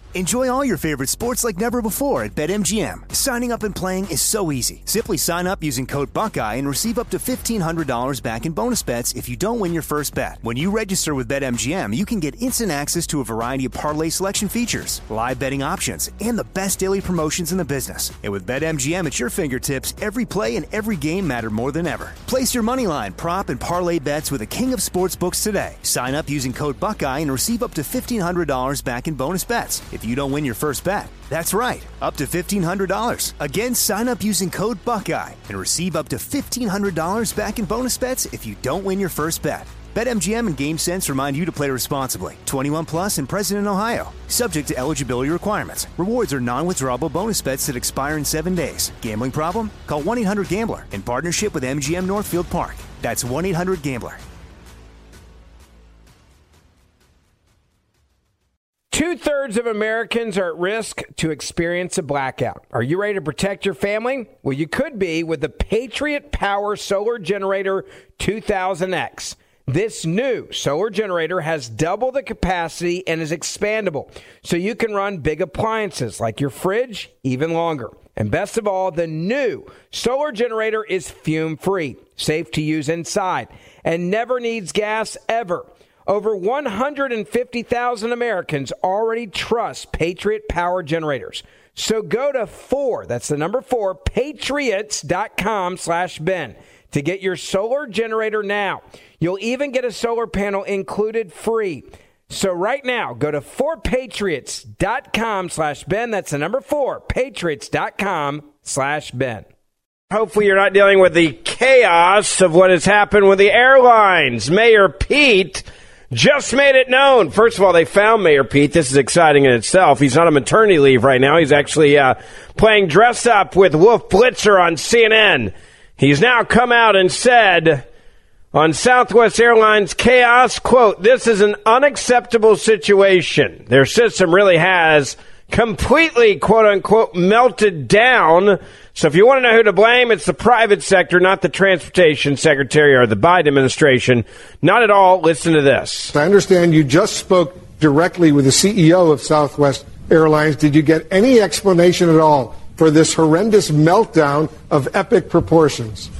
Enjoy all your favorite sports like never before at BetMGM. Signing up and playing is so easy. Simply sign up using code Buckeye and receive up to $1,500 back in bonus bets if you don't win your first bet. When you register with BetMGM, you can get instant access to a variety of parlay selection features, live betting options, and the best daily promotions in the business. And with BetMGM at your fingertips, every play and every game matter more than ever. Place your moneyline, prop, and parlay bets with the king of sportsbooks today. Sign up using code Buckeye and receive up to $1,500 back in bonus bets if you don't win your first bet. That's right, up to $1,500. Again, sign up using code Buckeye and receive up to $1,500 back in bonus bets if you don't win your first bet. BetMGM and GameSense remind you to play responsibly. 21 plus and present in Ohio. Subject to eligibility requirements. Rewards are non-withdrawable bonus bets that expire in 7 days. Gambling problem? Call 1-800-GAMBLER in partnership with MGM Northfield Park. That's 1-800-GAMBLER. 2/3 of Americans are at risk to experience a blackout. Are you ready to protect your family? Well, you could be with the Patriot Power Solar Generator 2000X. This new solar generator has double the capacity and is expandable, so you can run big appliances like your fridge even longer. And best of all, the new solar generator is fume-free, safe to use inside, and never needs gas ever. Over 150,000 Americans already trust Patriot Power Generators. So go to 4, that's the number 4, patriots.com/Ben to get your solar generator now. You'll even get a solar panel included free. So right now, go to 4patriots.com/Ben. That's the number 4, patriots.com/Ben. Hopefully you're not dealing with the chaos of what has happened with the airlines. Mayor Pete just made it known. First of all, they found Mayor Pete. This is exciting in itself. He's not on maternity leave right now. He's actually playing dress up with Wolf Blitzer on CNN. He's now come out and said on Southwest Airlines chaos, quote, "This is an unacceptable situation. Their system really has completely, quote unquote, melted down. So if you want to know who to blame, it's the private sector, not the transportation secretary or the Biden administration. Not at all. Listen to this." I understand you just spoke directly with the CEO of Southwest Airlines. Did you get any explanation at all for this horrendous meltdown of epic proportions?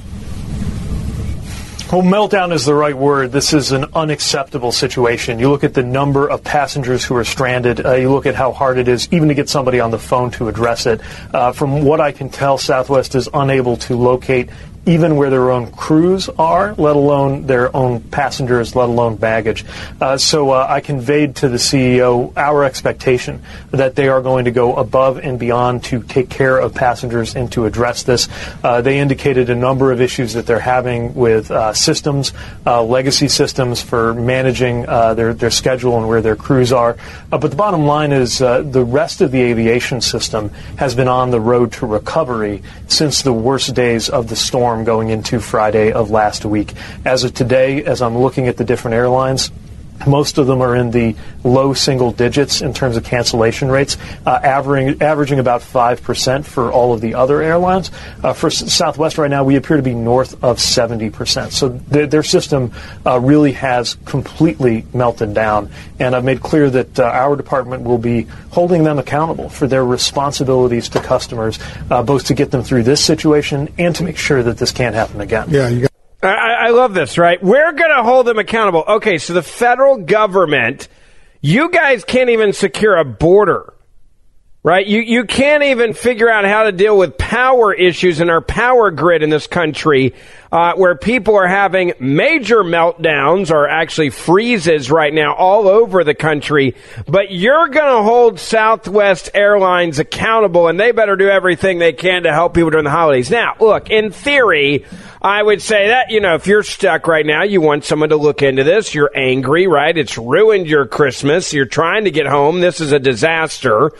Well, meltdown is the right word. This is an unacceptable situation. You look at the number of passengers who are stranded. You look at how hard it is even to get somebody on the phone to address it. From what I can tell, Southwest is unable to locate even where their own crews are, let alone their own passengers, let alone baggage. So I conveyed to the CEO our expectation that they are going to go above and beyond to take care of passengers and to address this. They indicated a number of issues that they're having with systems, legacy systems for managing their schedule and where their crews are. But the bottom line is the rest of the aviation system has been on the road to recovery since the worst days of the storm going into Friday of last week. As of today, as I'm looking at the different airlines, most of them are in the low single digits in terms of cancellation rates, averaging about 5% for all of the other airlines. For Southwest right now, we appear to be north of 70%. So their system really has completely melted down. And I've made clear that our department will be holding them accountable for their responsibilities to customers, both to get them through this situation and to make sure that this can't happen again. Yeah, I love this, right? We're going to hold them accountable. Okay, so the federal government, you guys can't even secure a border, right? You can't even figure out how to deal with power issues in our power grid in this country, where people are having major meltdowns or actually freezes right now all over the country. But you're going to hold Southwest Airlines accountable, and they better do everything they can to help people during the holidays. Now, look, in theory, I would say that, if you're stuck right now, you want someone to look into this. You're angry, right? It's ruined your Christmas. You're trying to get home. This is a disaster.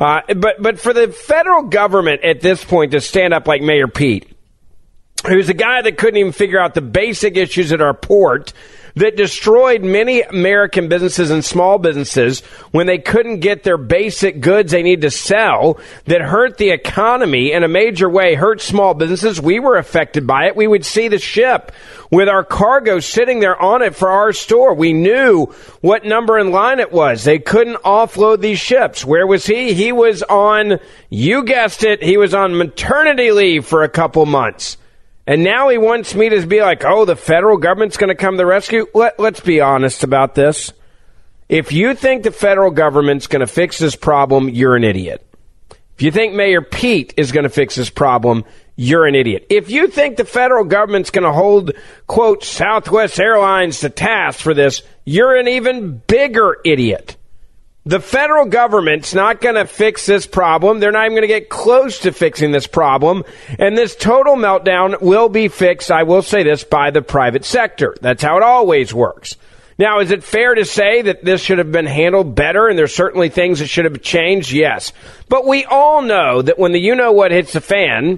But for the federal government at this point to stand up like Mayor Pete, who's a guy that couldn't even figure out the basic issues at our port, that destroyed many American businesses and small businesses when they couldn't get their basic goods they need to sell, that hurt the economy in a major way, hurt small businesses. We were affected by it. We would see the ship with our cargo sitting there on it for our store. We knew what number in line it was. They couldn't offload these ships. Where was he? He was on, you guessed it, he was on maternity leave for a couple months. And now he wants me to be like, oh, the federal government's going to come to the rescue? Let's be honest about this. If you think the federal government's going to fix this problem, you're an idiot. If you think Mayor Pete is going to fix this problem, you're an idiot. If you think the federal government's going to hold, quote, Southwest Airlines to task for this, you're an even bigger idiot. The federal government's not going to fix this problem. They're not even going to get close to fixing this problem. And this total meltdown will be fixed, I will say this, by the private sector. That's how it always works. Now, is it fair to say that this should have been handled better and there's certainly things that should have changed? Yes. But we all know that when the you-know-what hits the fan,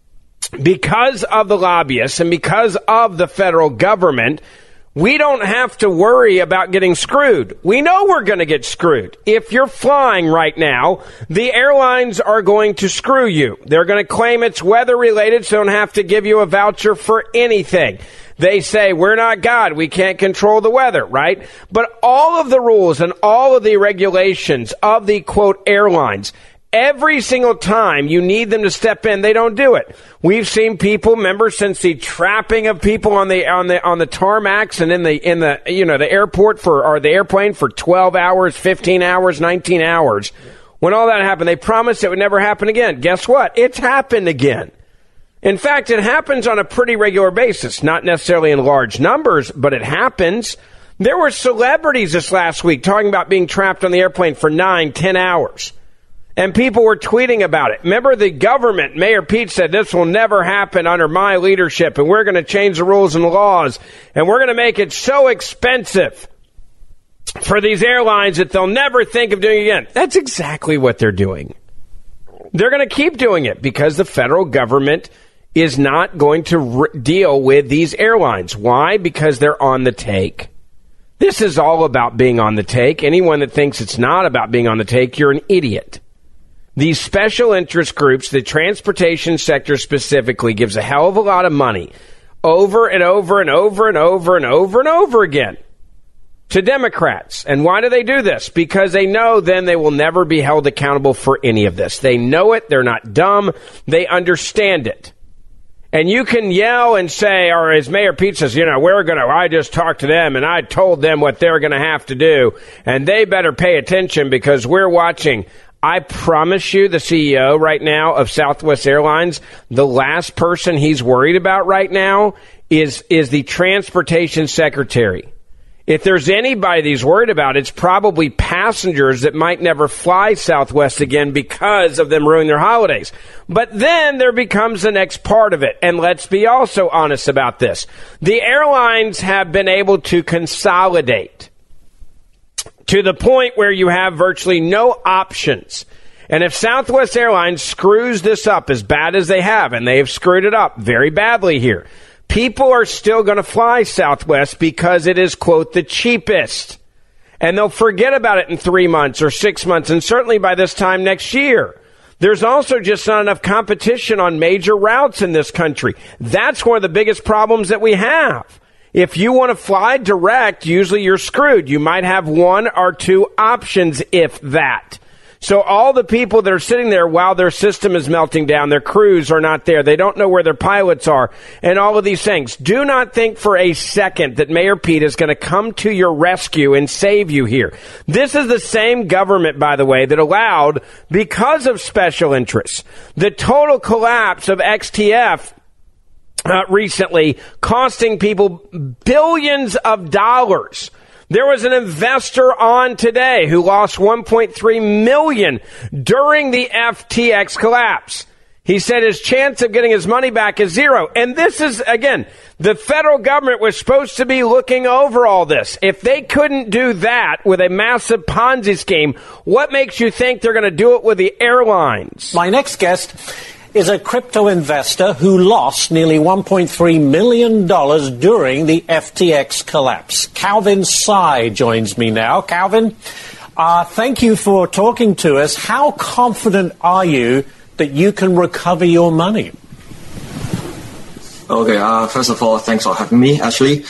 because of the lobbyists and because of the federal government, we don't have to worry about getting screwed. We know we're going to get screwed. If you're flying right now, the airlines are going to screw you. They're going to claim it's weather-related, so they don't have to give you a voucher for anything. They say, we're not God. We can't control the weather, right? But all of the rules and all of the regulations of the, quote, airlines, every single time you need them to step in, they don't do it. We've seen people, remember, since the trapping of people on the tarmacs and in the airport or the airplane for 12 hours, 15 hours, 19 hours. When all that happened, they promised it would never happen again. Guess what? It's happened again. In fact, it happens on a pretty regular basis, not necessarily in large numbers, but it happens. There were celebrities this last week talking about being trapped on the airplane for 9, 10 hours. And people were tweeting about it. Remember, the government, Mayor Pete said, this will never happen under my leadership, and we're going to change the rules and the laws, and we're going to make it so expensive for these airlines that they'll never think of doing it again. That's exactly what they're doing. They're going to keep doing it because the federal government is not going to deal with these airlines. Why? Because they're on the take. This is all about being on the take. Anyone that thinks it's not about being on the take, you're an idiot. These special interest groups, the transportation sector specifically, gives a hell of a lot of money over and over and over and over and over and over again to Democrats. And why do they do this? Because they know then they will never be held accountable for any of this. They know it. They're not dumb. They understand it. And you can yell and say, or as Mayor Pete says, I just talked to them and I told them what they're going to have to do. And they better pay attention because we're watching. I promise you, the CEO right now of Southwest Airlines, the last person he's worried about right now is the transportation secretary. If there's anybody that he's worried about, it's probably passengers that might never fly Southwest again because of them ruining their holidays. But then there becomes the next part of it. And let's be also honest about this. The airlines have been able to consolidate to the point where you have virtually no options. And if Southwest Airlines screws this up as bad as they have, and they have screwed it up very badly here, people are still going to fly Southwest because it is, quote, the cheapest. And they'll forget about it in 3 months or 6 months, and certainly by this time next year. There's also just not enough competition on major routes in this country. That's one of the biggest problems that we have. If you want to fly direct, usually you're screwed. You might have 1 or 2 options, if that. So all the people that are sitting there while their system is melting down, their crews are not there, they don't know where their pilots are, and all of these things. Do not think for a second that Mayor Pete is going to come to your rescue and save you here. This is the same government, by the way, that allowed, because of special interests, the total collapse of XTF recently, costing people billions of dollars. There was an investor on today who lost $1.3 million during the FTX collapse. He said his chance of getting his money back is 0. And this is, again, the federal government was supposed to be looking over all this. If they couldn't do that with a massive Ponzi scheme, what makes you think they're going to do it with the airlines? My next guest is a crypto investor who lost nearly $1.3 million during the FTX collapse. Calvin Tsai joins me now. Calvin, thank you for talking to us. How confident are you that you can recover your money? Okay, first of all, thanks for having me, Ashley.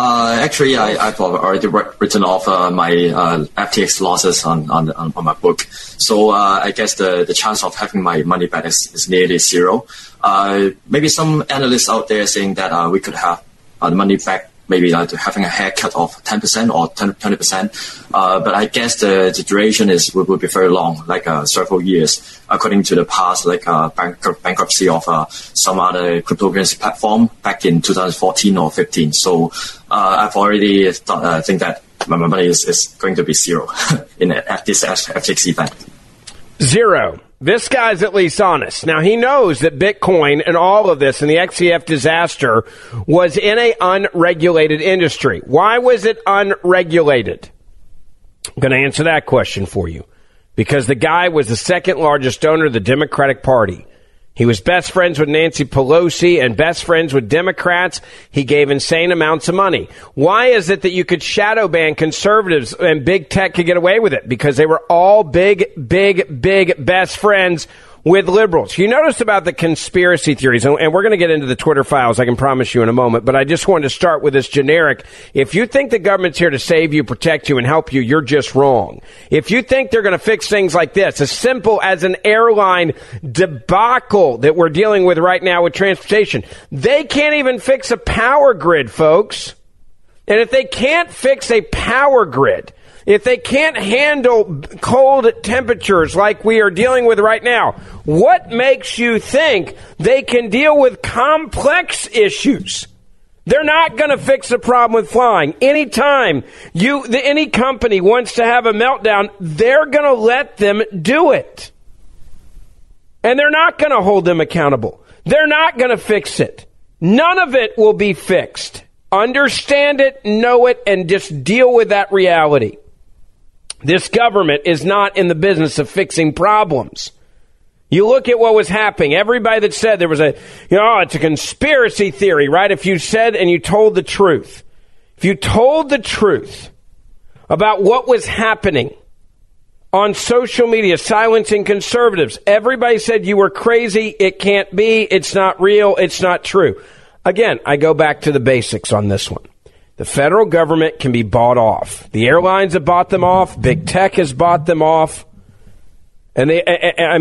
I've already written off my FTX losses on my book. So I guess the chance of having my money back is nearly zero. Maybe some analysts out there saying that we could have the money back, maybe having a haircut of 10% or 20%. But I guess the duration will be very long, like several years, according to the past, like bankruptcy of some other cryptocurrency platform back in 2014 or 15. So I've already think that my money is going to be zero at this FTX event. Zero. This guy's at least honest. Now, he knows that Bitcoin and all of this and the XCF disaster was in an unregulated industry. Why was it unregulated? I'm going to answer that question for you. Because the guy was the second largest donor of the Democratic Party. He was best friends with Nancy Pelosi and best friends with Democrats. He gave insane amounts of money. Why is it that you could shadow ban conservatives and big tech could get away with it? Because they were all big best friends with liberals. You noticed about the conspiracy theories, and we're going to get into the Twitter files, I can promise you in a moment, but I just wanted to start with this generic. If you think the government's here to save you, protect you, and help you, you're just wrong. If you think they're going to fix things like this, as simple as an airline debacle that we're dealing with right now with transportation, they can't even fix a power grid, folks. And if they can't fix a power grid, if they can't handle cold temperatures like we are dealing with right now, what makes you think they can deal with complex issues? They're not going to fix the problem with flying. Anytime any company wants to have a meltdown, they're going to let them do it. And they're not going to hold them accountable. They're not going to fix it. None of it will be fixed. Understand it, know it, and just deal with that reality. This government is not in the business of fixing problems. You look at what was happening. Everybody that said there was it's a conspiracy theory, right? If you said and you told the truth, if you told the truth about what was happening on social media, silencing conservatives, everybody said you were crazy. It can't be. It's not real. It's not true. Again, I go back to the basics on this one. The federal government can be bought off. The airlines have bought them off. Big tech has bought them off. And the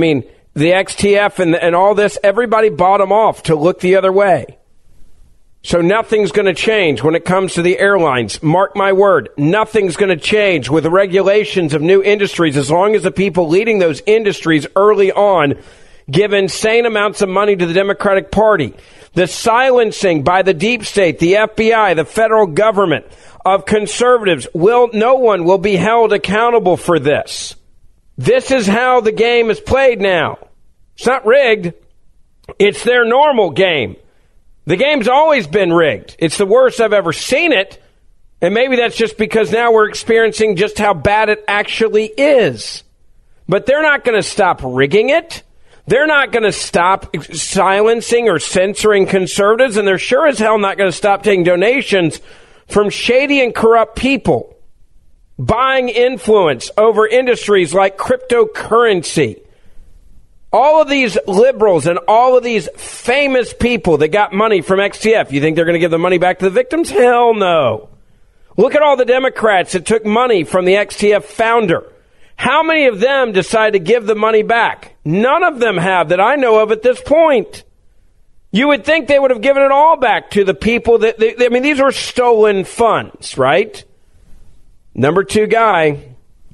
XTF and all this, everybody bought them off to look the other way. So nothing's going to change when it comes to the airlines. Mark my word, nothing's going to change with the regulations of new industries as long as the people leading those industries early on give insane amounts of money to the Democratic Party. The silencing by the deep state, the FBI, the federal government of conservatives, no one will be held accountable for this. This is how the game is played now. It's not rigged. It's their normal game. The game's always been rigged. It's the worst I've ever seen it. And maybe that's just because now we're experiencing just how bad it actually is. But they're not going to stop rigging it. They're not going to stop silencing or censoring conservatives, and they're sure as hell not going to stop taking donations from shady and corrupt people, buying influence over industries like cryptocurrency. All of these liberals and all of these famous people that got money from XTF, you think they're going to give the money back to the victims? Hell no. Look at all the Democrats that took money from the XTF founder. How many of them decide to give the money back? None of them have that I know of at this point. You would think they would have given it all back to the people these were stolen funds, right? Number two guy,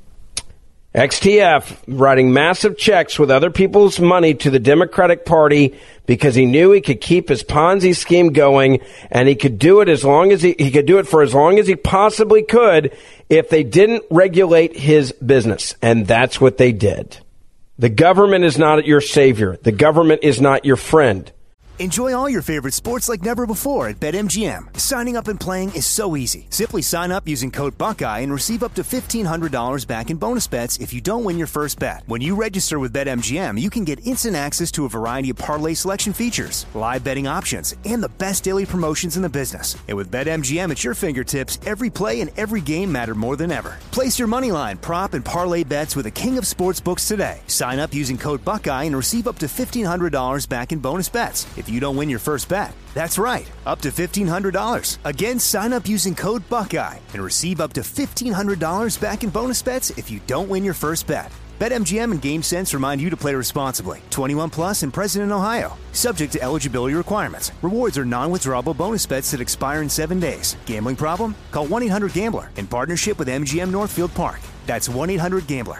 XTF, writing massive checks with other people's money to the Democratic Party because he knew he could keep his Ponzi scheme going, and he could do it as long as he could do it for as long as he possibly could if they didn't regulate his business. And that's what they did. The government is not your savior. The government is not your friend. Enjoy all your favorite sports like never before at BetMGM. Signing up and playing is so easy. Simply sign up using code Buckeye and receive up to $1,500 back in bonus bets if you don't win your first bet. When you register with BetMGM, you can get instant access to a variety of parlay selection features, live betting options, and the best daily promotions in the business. And with BetMGM at your fingertips, every play and every game matter more than ever. Place your moneyline, prop, and parlay bets with the king of sportsbooks today. Sign up using code Buckeye and receive up to $1,500 back in bonus bets if you don't win your first bet. That's right, up to $1,500. Again, sign up using code Buckeye and receive up to $1,500 back in bonus bets if you don't win your first bet. BetMGM and GameSense remind you to play responsibly. 21 plus and present in Ohio. Subject to eligibility requirements. Rewards are non-withdrawable bonus bets that expire in 7 days. Gambling problem? Call 1-800-GAMBLER in partnership with MGM Northfield Park. That's 1-800-GAMBLER.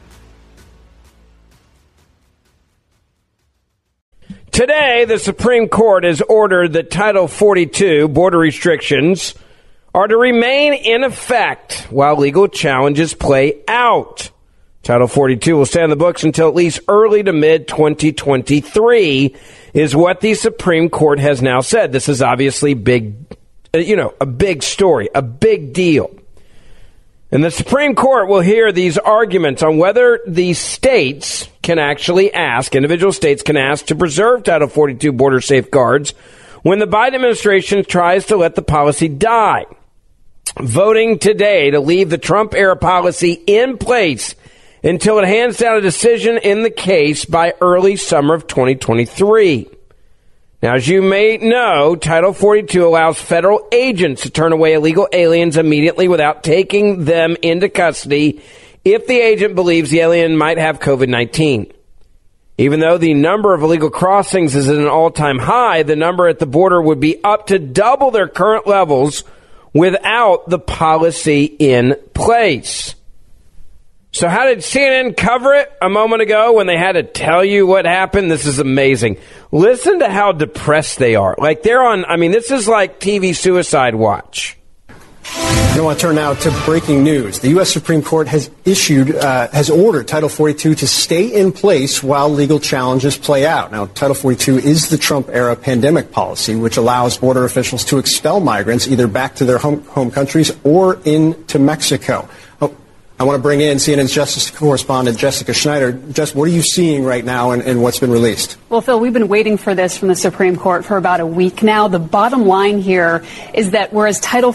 Today, the Supreme Court has ordered that Title 42 border restrictions are to remain in effect while legal challenges play out. Title 42 will stay on the books until at least early to mid-2023 is what the Supreme Court has now said. This is obviously big, a big story, a big deal. And the Supreme Court will hear these arguments on whether the states can actually ask, individual states can ask to preserve Title 42 border safeguards when the Biden administration tries to let the policy die. Voting today to leave the Trump-era policy in place until it hands down a decision in the case by early summer of 2023. Now, as you may know, Title 42 allows federal agents to turn away illegal aliens immediately without taking them into custody if the agent believes the alien might have COVID-19. Even though the number of illegal crossings is at an all-time high, the number at the border would be up to double their current levels without the policy in place. So how did CNN cover it a moment ago when they had to tell you what happened? This is amazing. Listen to how depressed they are. Like this is like TV suicide watch. I want to turn now to breaking news. The U.S. Supreme Court has ordered Title 42 to stay in place while legal challenges play out. Now, Title 42 is the Trump-era pandemic policy, which allows border officials to expel migrants either back to their home countries or into Mexico. I want to bring in CNN's justice correspondent, Jessica Schneider. Jess, what are you seeing right now and what's been released? Well, Phil, we've been waiting for this from the Supreme Court for about a week now. The bottom line here is that whereas Title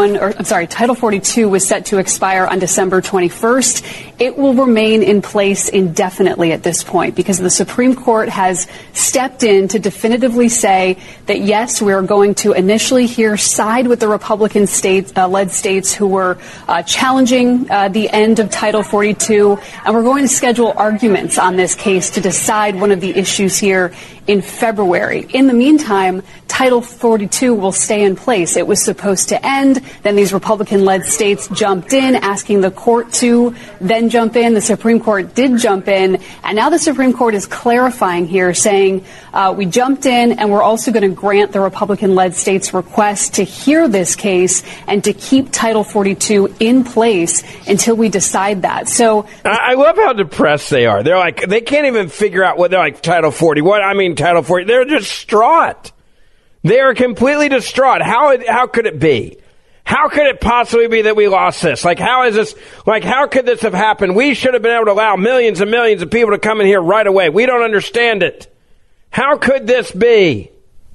42 was set to expire on December 21st, it will remain in place indefinitely at this point because the Supreme Court has stepped in to definitively say that, yes, we are going to initially here side with the Republican led states who were challenging the end of Title 42, and we're going to schedule arguments on this case to decide one of the issues here in February. In the meantime, Title 42 will stay in place. It was supposed to end. Then these Republican-led states jumped in, asking the court to then jump in. The Supreme Court did jump in. And now the Supreme Court is clarifying here, saying we jumped in and we're also going to grant the Republican-led states' request to hear this case and to keep Title 42 in place until we decide that. So I love how depressed they are. They're like, they can't even figure out what they're like, Title 40. Title 40. They're distraught. They are completely distraught. How could it be? How could it possibly be that we lost this? How could this have happened? We should have been able to allow millions and millions of people to come in here right away. We don't understand it. How could this be?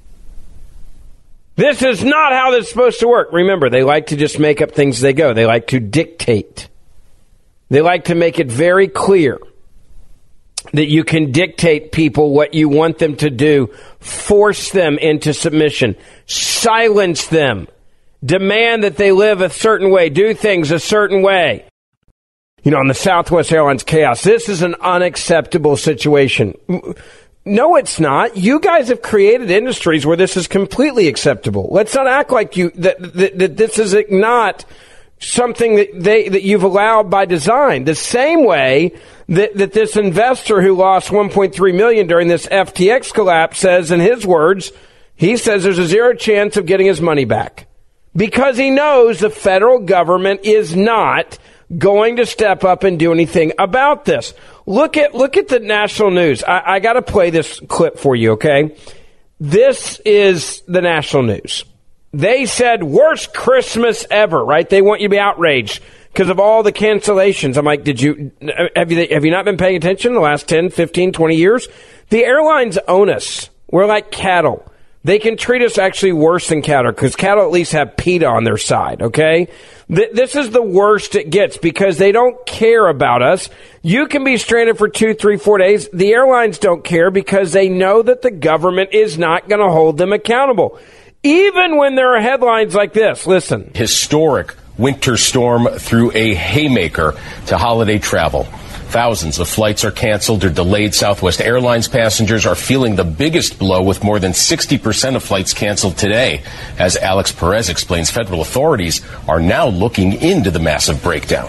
This is not how this is supposed to work. Remember, they like to just make up things as they go. They like to dictate. They like to make it very clear that you can dictate people what you want them to do, force them into submission, silence them, demand that they live a certain way, do things a certain way. On the Southwest Airlines chaos, this is an unacceptable situation. No, it's not. You guys have created industries where this is completely acceptable. Let's not act like that this is not something that you've allowed by design. The same way that this investor who lost $1.3 million during this FTX collapse says, in his words, he says there's a 0 chance of getting his money back because he knows the federal government is not going to step up and do anything about this. Look at the national news. I got to play this clip for you, okay? This is the national news. They said worst Christmas ever, right? They want you to be outraged because of all the cancellations. I'm like, have you not been paying attention the last 10, 15, 20 years? The airlines own us. We're like cattle. They can treat us actually worse than cattle because cattle at least have PETA on their side, okay? This is the worst it gets because they don't care about us. You can be stranded for 2, 3, 4 days. The airlines don't care because they know that the government is not going to hold them accountable. Even when there are headlines like this, listen. Historic winter storm threw a haymaker to holiday travel. Thousands of flights are canceled or delayed. Southwest Airlines passengers are feeling the biggest blow with more than 60% of flights canceled today. As Alex Perez explains, federal authorities are now looking into the massive breakdown.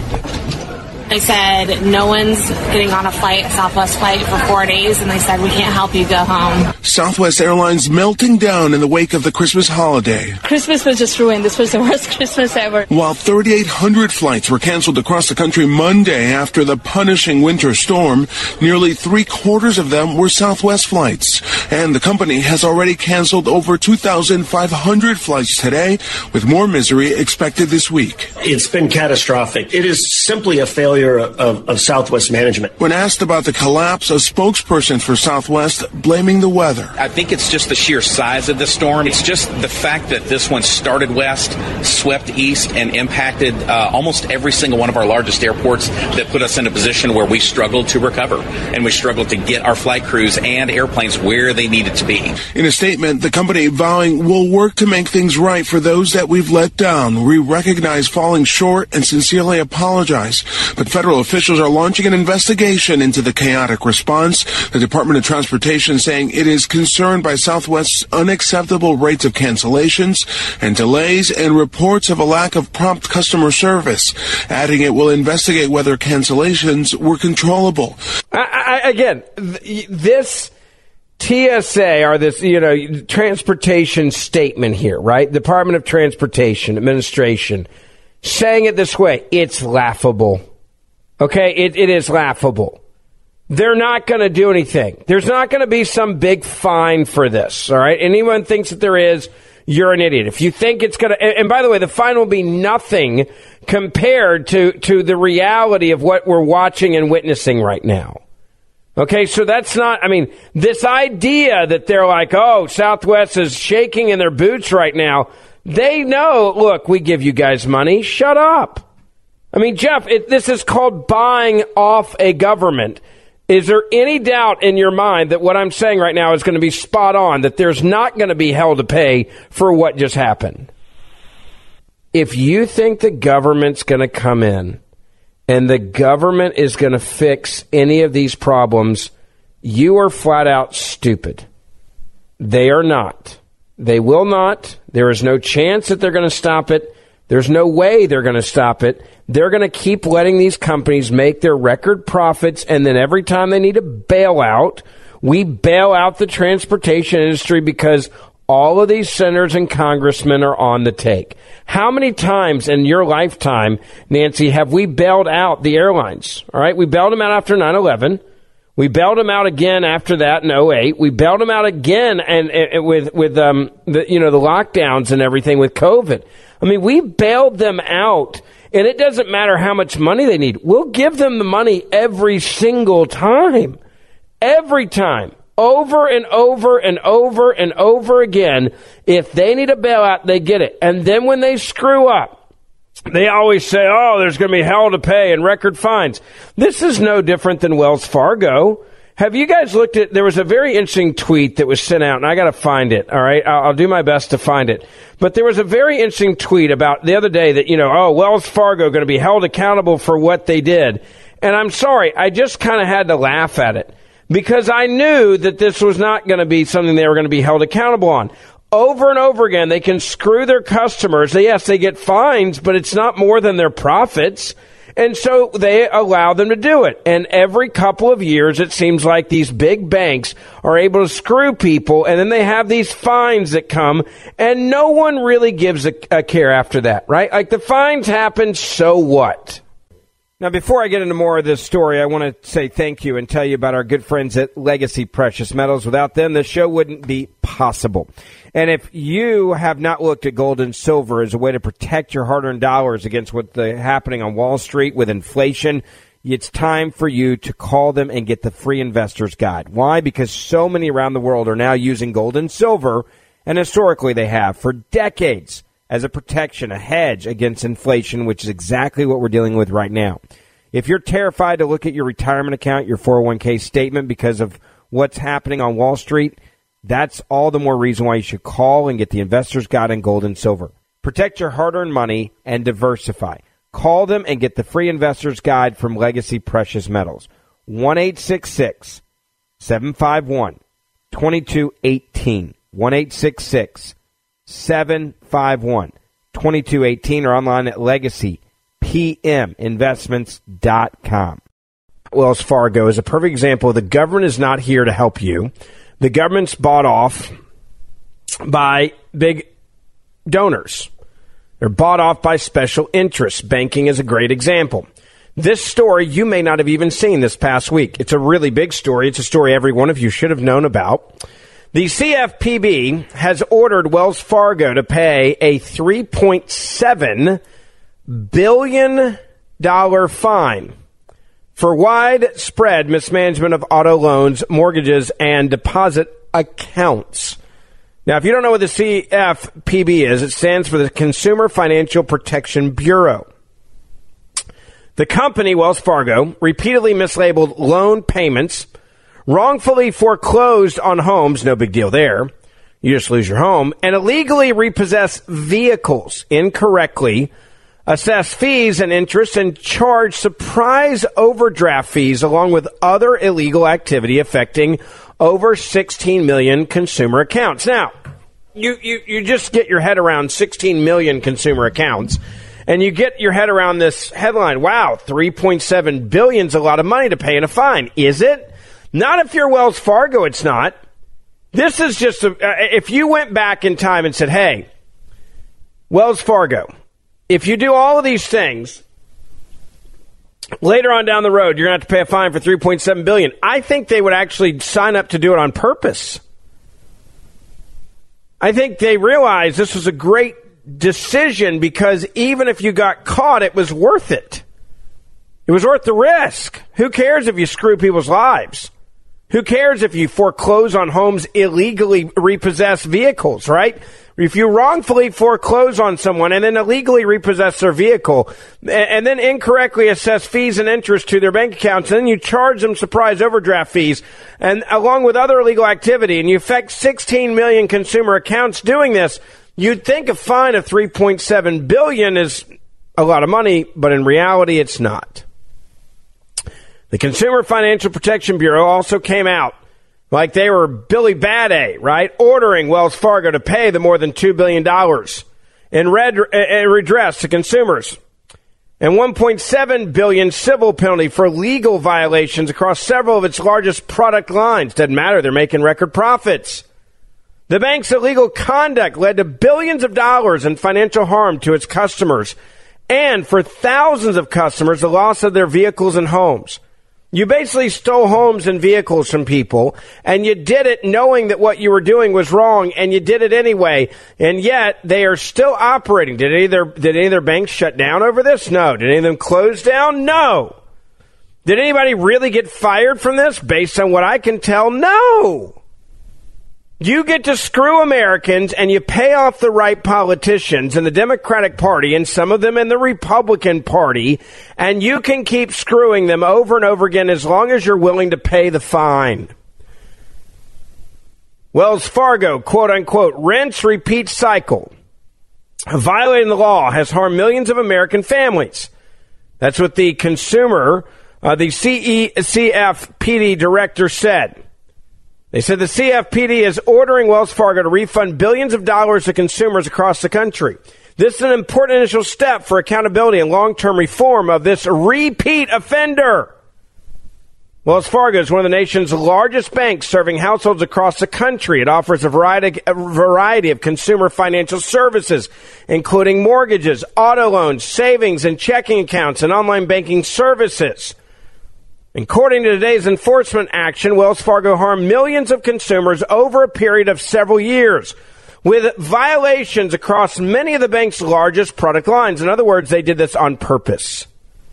They said no one's getting on a Southwest flight for 4 days, and they said we can't help you go home. Southwest Airlines melting down in the wake of the Christmas holiday. Christmas was just ruined. This was the worst Christmas ever. While 3,800 flights were canceled across the country Monday after the punishing winter storm, nearly 3/4 of them were Southwest flights. And the company has already canceled over 2,500 flights today, with more misery expected this week. It's been catastrophic. It is simply a failure of Southwest management. When asked about the collapse, a spokesperson for Southwest blaming the weather. I think it's just the sheer size of the storm. It's just the fact that this one started west, swept east, and impacted almost every single one of our largest airports that put us in a position where we struggled to recover, and we struggled to get our flight crews and airplanes where they needed to be. In a statement, the company vowing we'll work to make things right for those that we've let down. We recognize falling short and sincerely apologize. But federal officials are launching an investigation into the chaotic response. The Department of Transportation saying it is concerned by Southwest's unacceptable rates of cancellations and delays and reports of a lack of prompt customer service, adding it will investigate whether cancellations were controllable. Again, this TSA or this, transportation statement here, right? Department of Transportation Administration saying it this way, it's laughable. Okay, it is laughable. They're not going to do anything. There's not going to be some big fine for this, all right? Anyone thinks that there is, you're an idiot. If you think it's going to, and by the way, the fine will be nothing compared to the reality of what we're watching and witnessing right now. Okay, so that's not, this idea that they're like, oh, Southwest is shaking in their boots right now. They know, look, we give you guys money. Shut up. Jeff, this is called buying off a government. Is there any doubt in your mind that what I'm saying right now is going to be spot on, that there's not going to be hell to pay for what just happened? If you think the government's going to come in and the government is going to fix any of these problems, you are flat out stupid. They are not. They will not. There is no chance that they're going to stop it. There's no way they're going to stop it. They're going to keep letting these companies make their record profits, and then every time they need a bailout, we bail out the transportation industry because all of these senators and congressmen are on the take. How many times in your lifetime, Nancy, have we bailed out the airlines? All right, we bailed them out after 9/11. We bailed them out again after that in 2008. We bailed them out again and with the lockdowns and everything with COVID. We bailed them out, and it doesn't matter how much money they need. We'll give them the money every single time. Every time. Over and over and over and over again. If they need a bailout, they get it. And then when they screw up, they always say, oh, there's going to be hell to pay and record fines. This is no different than Wells Fargo. Have you guys looked at, there was a very interesting tweet that was sent out, and I got to find it, all right? I'll do my best to find it. But there was a very interesting tweet about the other day that, Wells Fargo going to be held accountable for what they did. And I'm sorry, I just kind of had to laugh at it because I knew that this was not going to be something they were going to be held accountable on. Over and over again, they can screw their customers. Yes, they get fines, but it's not more than their profits. And so they allow them to do it. And every couple of years, it seems like these big banks are able to screw people, and then they have these fines that come, and no one really gives a care after that, right? Like, the fines happen, so what? Now, before I get into more of this story, I want to say thank you and tell you about our good friends at Legacy Precious Metals. Without them, the show wouldn't be possible. And if you have not looked at gold and silver as a way to protect your hard-earned dollars against what's happening on Wall Street with inflation, it's time for you to call them and get the free investor's guide. Why? Because so many around the world are now using gold and silver, and historically they have for decades, as a protection, a hedge against inflation, which is exactly what we're dealing with right now. If you're terrified to look at your retirement account, your 401k statement because of what's happening on Wall Street, that's all the more reason why you should call and get the investor's guide on gold and silver. Protect your hard-earned money and diversify. Call them and get the free investor's guide from Legacy Precious Metals. 1-866-751-2218. 1-866-751-2218 or online at legacypminvestments.com. Wells Fargo is a perfect example. The government is not here to help you. The government's bought off by big donors. They're bought off by special interests. Banking is a great example. This story you may not have even seen this past week. It's a really big story. It's a story every one of you should have known about. The CFPB has ordered Wells Fargo to pay a $3.7 billion fine for widespread mismanagement of auto loans, mortgages, and deposit accounts. Now, if you don't know what the CFPB is, it stands for the Consumer Financial Protection Bureau. The company, Wells Fargo, repeatedly mislabeled loan payments, wrongfully foreclosed on homes, no big deal there, you just lose your home, and illegally repossessed vehicles incorrectly, assess fees and interest, and charge surprise overdraft fees along with other illegal activity affecting over 16 million consumer accounts. Now, you just get your head around 16 million consumer accounts, and you get your head around this headline. Wow, $3.7 billion is a lot of money to pay in a fine. Is it? Not if you're Wells Fargo, it's not. This is just, if you went back in time and said, hey, Wells Fargo, if you do all of these things, later on down the road, you're going to have to pay a fine for $3.7 billion. I think they would actually sign up to do it on purpose. I think they realized this was a great decision because even if you got caught, it was worth it. It was worth the risk. Who cares if you screw people's lives? Who cares if you foreclose on homes, illegally repossess vehicles, right? If you wrongfully foreclose on someone and then illegally repossess their vehicle and then incorrectly assess fees and interest to their bank accounts, and then you charge them surprise overdraft fees and along with other illegal activity, and you affect 16 million consumer accounts doing this, you'd think a fine of $3.7 billion is a lot of money, but in reality, it's not. The Consumer Financial Protection Bureau also came out like they were Billy Bad A, right? Ordering Wells Fargo to pay the more than $2 billion in redress to consumers and $1.7 billion civil penalty for legal violations across several of its largest product lines. Doesn't matter. They're making record profits. The bank's illegal conduct led to billions of dollars in financial harm to its customers and for thousands of customers, the loss of their vehicles and homes. You basically stole homes and vehicles from people, and you did it knowing that what you were doing was wrong, and you did it anyway, and yet they are still operating. Did any of their banks shut down over this? No. Did any of them close down? No. Did anybody really get fired from this? Based on what I can tell, no. You get to screw Americans and you pay off the right politicians in the Democratic Party and some of them in the Republican Party, and you can keep screwing them over and over again as long as you're willing to pay the fine. Wells Fargo, quote unquote, rinse, repeat cycle. Violating the law has harmed millions of American families. That's what the CFPB director said. They said the CFPB is ordering Wells Fargo to refund billions of dollars to consumers across the country. This is an important initial step for accountability and long-term reform of this repeat offender. Wells Fargo is one of the nation's largest banks serving households across the country. It offers a variety of consumer financial services, including mortgages, auto loans, savings and checking accounts, and online banking services. According to today's enforcement action, Wells Fargo harmed millions of consumers over a period of several years, with violations across many of the bank's largest product lines. In other words, they did this on purpose.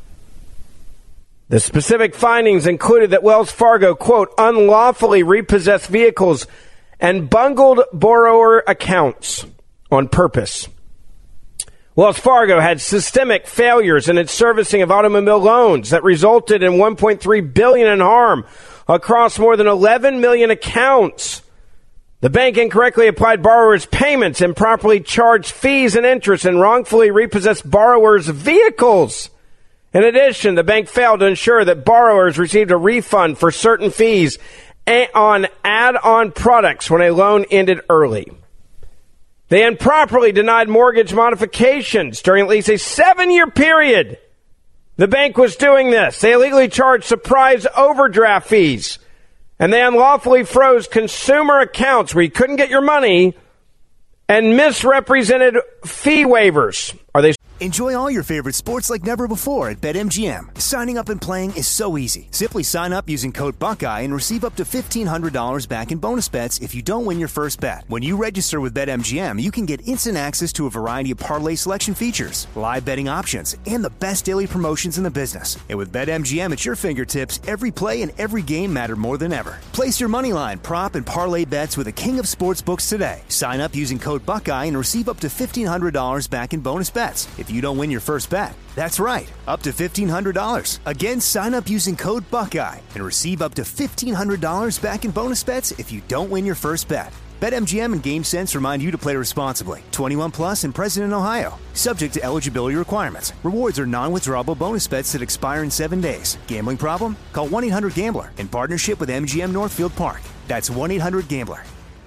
The specific findings included that Wells Fargo, quote, unlawfully repossessed vehicles and bungled borrower accounts on purpose. Wells Fargo had systemic failures in its servicing of automobile loans that resulted in $1.3 billion in harm across more than 11 million accounts. The bank incorrectly applied borrowers' payments, improperly charged fees and interest, and wrongfully repossessed borrowers' vehicles. In addition, the bank failed to ensure that borrowers received a refund for certain fees on add-on products when a loan ended early. They improperly denied mortgage modifications during at least a 7-year period. The bank was doing this. They illegally charged surprise overdraft fees, and they unlawfully froze consumer accounts where you couldn't get your money and misrepresented fee waivers. Enjoy all your favorite sports like never before at BetMGM. Signing up and playing is so easy. Simply sign up using code Buckeye and receive up to $1,500 back in bonus bets if you don't win your first bet. When you register with BetMGM, you can get instant access to a variety of parlay selection features, live betting options, and the best daily promotions in the business. And with BetMGM at your fingertips, every play and every game matter more than ever. Place your moneyline, prop, and parlay bets with the king of sportsbooks today. Sign up using code Buckeye and receive up to $1,500 back in bonus bets if you don't win your first bet. That's right, up to $1,500. Again, sign up using code Buckeye and receive up to $1,500 back in bonus bets if you don't win your first bet. BetMGM and GameSense remind you to play responsibly. 21 plus and present in Ohio. Subject to eligibility requirements. Rewards are non-withdrawable bonus bets that expire in 7 days. Gambling problem? Call 1-800-GAMBLER in partnership with MGM Northfield Park. That's 1-800-GAMBLER.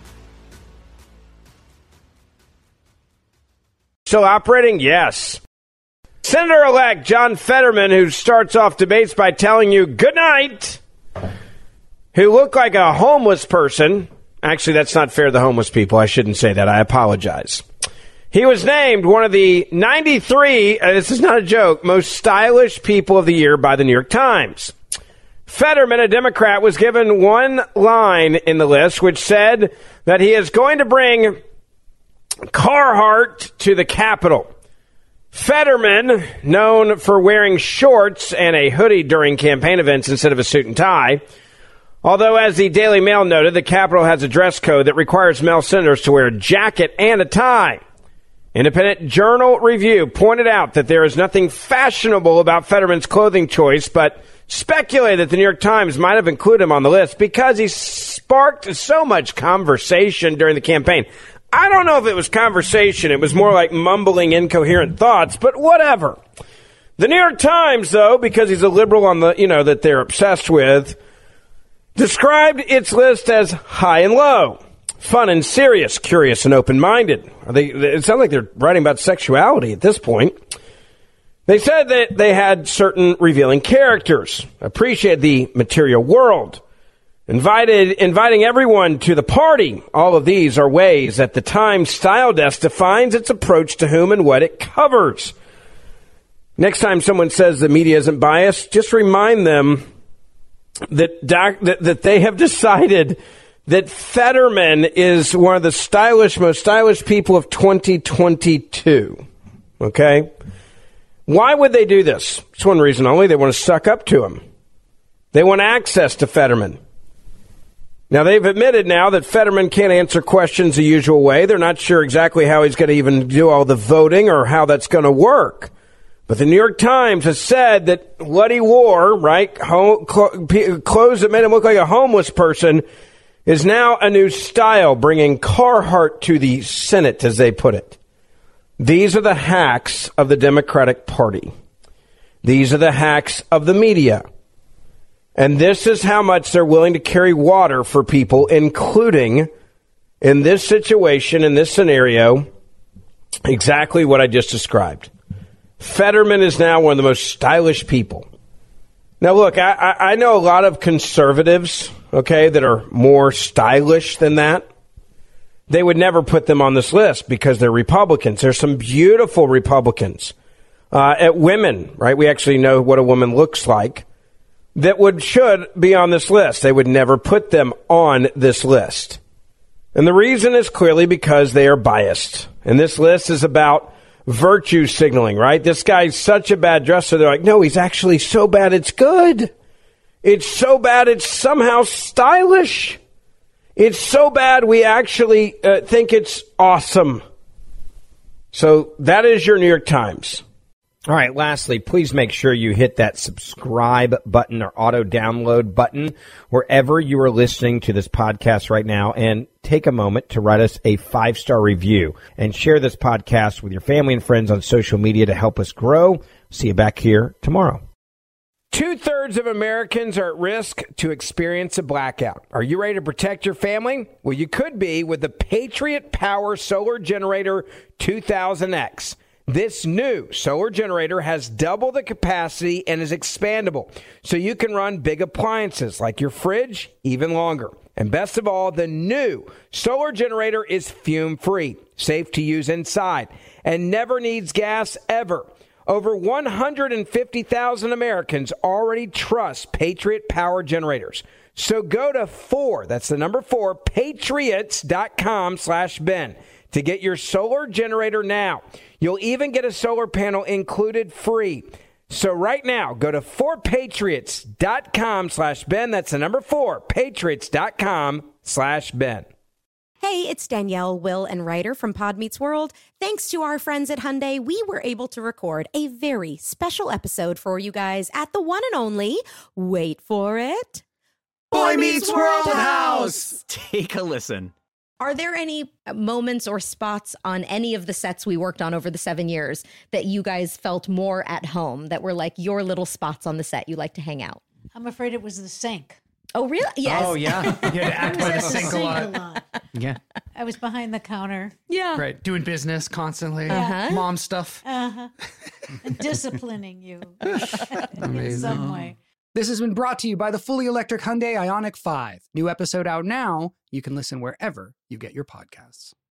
Still operating? Yes. Senator-elect John Fetterman, who starts off debates by telling you good night, who looked like a homeless person. Actually, that's not fair to the homeless people. I shouldn't say that. I apologize. He was named one of the 93, this is not a joke, most stylish people of the year by the New York Times. Fetterman, a Democrat, was given one line in the list which said that he is going to bring Carhartt to the Capitol. Fetterman, known for wearing shorts and a hoodie during campaign events instead of a suit and tie, although, as the Daily Mail noted, the Capitol has a dress code that requires male senators to wear a jacket and a tie. Independent Journal Review pointed out that there is nothing fashionable about Fetterman's clothing choice, but speculated that the New York Times might have included him on the list because he sparked so much conversation during the campaign. I don't know if it was conversation. It was more like mumbling incoherent thoughts, but whatever. The New York Times, though, because he's a liberal on the, that they're obsessed with, described its list as high and low, fun and serious, curious and open-minded. It sounds like they're writing about sexuality at this point. They said that they had certain revealing characters, appreciated the material world, inviting everyone to the party. All of these are ways that the Times Style Desk defines its approach to whom and what it covers. Next time someone says the media isn't biased, just remind them that they have decided that Fetterman is one of the most stylish people of 2022. Okay? Why would they do this? It's one reason only. They want to suck up to him. They want access to Fetterman. Now, they've admitted now that Fetterman can't answer questions the usual way. They're not sure exactly how he's going to even do all the voting or how that's going to work. But the New York Times has said that what he wore, right, clothes that made him look like a homeless person, is now a new style, bringing Carhartt to the Senate, as they put it. These are the hacks of the Democratic Party. These are the hacks of the media. And this is how much they're willing to carry water for people, including, in this situation, in this scenario, exactly what I just described. Fetterman is now one of the most stylish people. Now, look, I know a lot of conservatives, okay, that are more stylish than that. They would never put them on this list because they're Republicans. There's some beautiful Republicans. At women, right? We actually know what a woman looks like that should be on this list. They would never put them on this list. And the reason is clearly because they are biased. And this list is about virtue signaling, right? This guy's such a bad dresser. They're like, no, he's actually so bad it's good. It's so bad it's somehow stylish. It's so bad we actually think it's awesome. So that is your New York Times. All right, lastly, please make sure you hit that subscribe button or auto download button wherever you are listening to this podcast right now, and take a moment to write us a 5-star review and share this podcast with your family and friends on social media to help us grow. See you back here tomorrow. 2/3 of Americans are at risk to experience a blackout. Are you ready to protect your family? Well, you could be with the Patriot Power Solar Generator 2000X. This new solar generator has double the capacity and is expandable, so you can run big appliances like your fridge even longer. And best of all, the new solar generator is fume-free, safe to use inside, and never needs gas ever. Over 150,000 Americans already trust Patriot Power Generators. So go to 4, that's the number 4, patriots.com/Ben to get your solar generator now. You'll even get a solar panel included free. So right now, go to 4patriots.com/Ben. That's the number 4, patriots.com/Ben. Hey, it's Danielle, Will, and Ryder from Pod Meets World. Thanks to our friends at Hyundai, we were able to record a very special episode for you guys at the one and only, wait for it, Boy Meets World House! Take a listen. Are there any moments or spots on any of the sets we worked on over the 7 years that you guys felt more at home, that were like your little spots on the set you like to hang out? I'm afraid it was the sink. Oh, really? Yes. Oh, yeah. You had to act by the sink a lot. Yeah. I was behind the counter. Yeah. Right. Doing business constantly. Mom stuff. And disciplining you in Amazing. some way. This has been brought to you by the fully electric Hyundai Ioniq 5. New episode out now. You can listen wherever you get your podcasts.